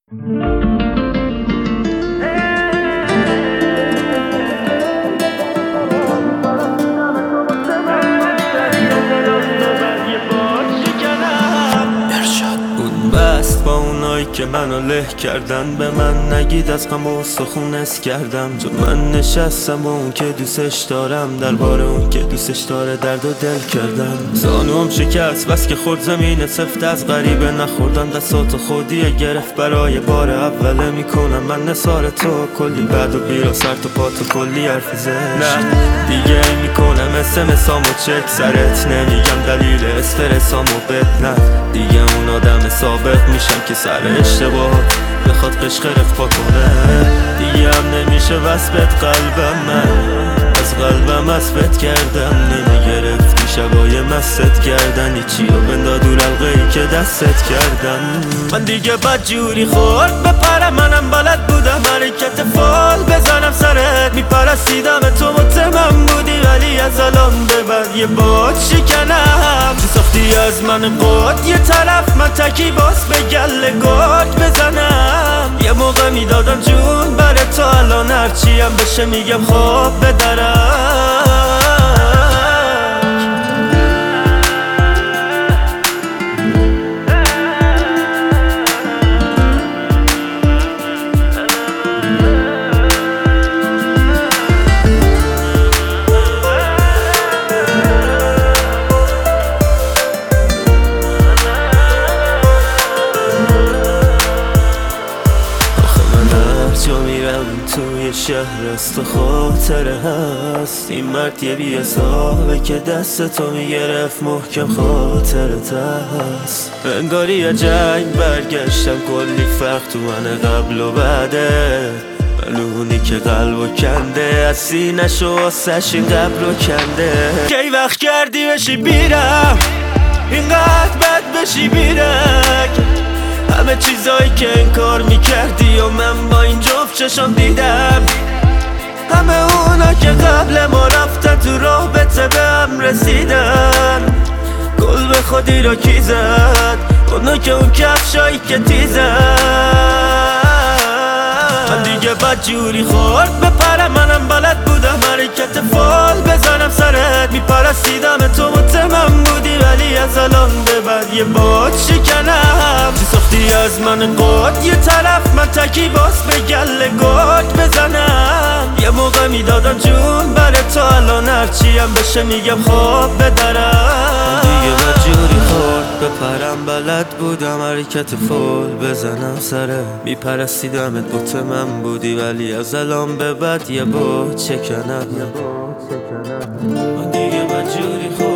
بست با اونایی که منو له کردن، به من نگید از غم و سخون اس کردم. جو من نشستم با اون که دوستش دارم، درباره اون که دوستش داره درد و دل کردم. زانوم شکست بس که خورد زمین سفت، از غریبه نخوردم دستات خودیه گرفت. برای بار اوله میکنم من نثار تو، کلی بد و بیرا سر تا پا تو کلی حرف زشت. دیگه میکنم اسمسامو چک سرت، نمیگم دلیل استرسامو بد. نه دیگه اون آدم سابق میشم که سر اشتباه بخواد قشق رفت کنه. دیگه هم نمیشه وصفت قلبم، من از قلبم وصفت کردم. نمیگرفتی شبای مست کردن چی رو بندا دور القهی که دستت کردم. من دیگه بد جوری خورد بپرم، منم بلد بودم حرکت فال بزنم سرت. میپرستیدم تو مطمئن بودی، ولی از الان به بعد یه باد شکنم. تو ساختی از من قد یه طرف، من تکی باز به گله گرد بزنم. یه موقع میدادم جون بره تا الان هرچی هم بشه میگم خواب بدرم. توی شهر است و خاطره هست، این مرد یه بی حسابه که دست تو میگرفت محکم خاطرت هست. انگاری یه جنگ برگشتم، کلی فرق تو من قبل و بعده. اونی که قلبو کنده از سینش و آسش این قبر رو کنده. کی وقت کردی بشی بیرم، اینقدر بد بشی بیرک. همه چیزایی که انکار میکردی و من با این جفت چشم دیدم. همه اونا که قبل ما رفتن تو رابطه به هم رسیدن. گل به خودی رو کی زد؟ اونا که اون کفشایی که تیزن. من دیگه بد جوری خورد بپرم، منم بلد بودم حرکت فال بزنم سرت. میپرستیدم تو مطمئن بودی، ولی از الان به بعد یه باد شکنم. تو ساختی از من قد یه طرف، من تکی باز به گله گرد بزنم. یه موقع میدادم جون بره تا الان هرچی هم بشه میگم خواب بدرم. دیگه بد جوری خورد بپرم، بلد بودم حرکت فال بزنم سره. میپرستیدمت مطمئن بودی، ولی از الان به بعد یه باد شکنم. دیگه بد جوری خورد